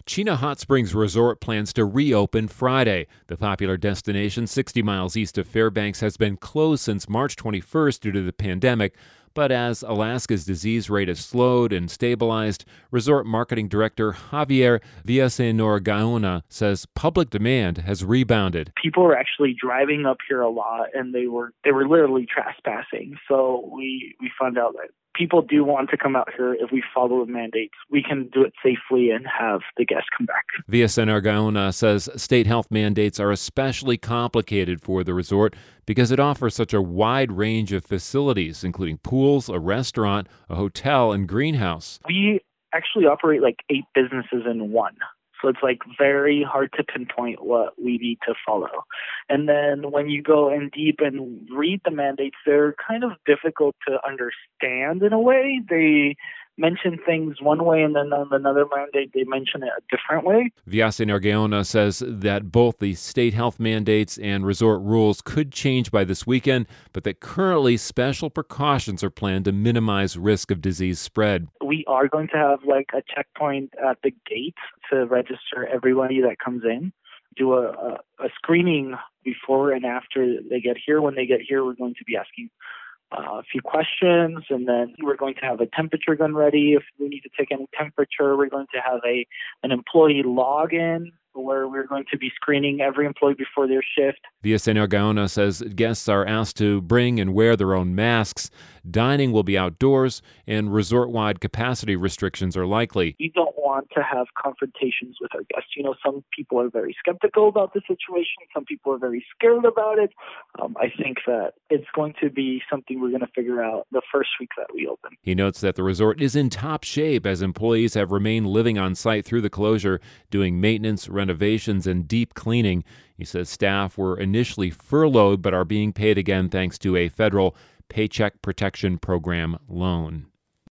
Chena Hot Springs Resort plans to reopen Friday. The popular destination, 60 miles east of Fairbanks, has been closed since March 21st due to the pandemic. But as Alaska's disease rate has slowed and stabilized, resort marketing director Javier Villaseñor-Gaona says public demand has rebounded. People were actually driving up here a lot, and they were literally trespassing. So we found out that people do want to come out here. If we follow the mandates, we can do it safely and have the guests come back. Villaseñor-Gaona says state health mandates are especially complicated for the resort because it offers such a wide range of facilities, including pools, a restaurant, a hotel, and greenhouse. We actually operate like 8 businesses in one. So it's like very hard to pinpoint what we need to follow. And then when you go in deep and read the mandates, they're kind of difficult to understand in a way. They mention things one way, and then on another mandate, they mention it a different way. Villaseñor-Gaona says that both the state health mandates and resort rules could change by this weekend, but that currently special precautions are planned to minimize risk of disease spread. We are going to have like a checkpoint at the gate to register everybody that comes in. Do a screening before and after they get here. When they get here, we're going to be asking a few questions, and then we're going to have a temperature gun ready. If we need to take any temperature, we're going to have an employee login where we're going to be screening every employee before their shift. Villaseñor-Gaona says guests are asked to bring and wear their own masks. Dining will be outdoors, and resort-wide capacity restrictions are likely. You don't want to have confrontations with our guests. You know, some people are very skeptical about the situation. Some people are very scared about it. I think that it's going to be something we're going to figure out the first week that we open. He notes that the resort is in top shape as employees have remained living on site through the closure, doing maintenance, renovations, and deep cleaning. He says staff were initially furloughed but are being paid again thanks to a federal Paycheck Protection Program loan.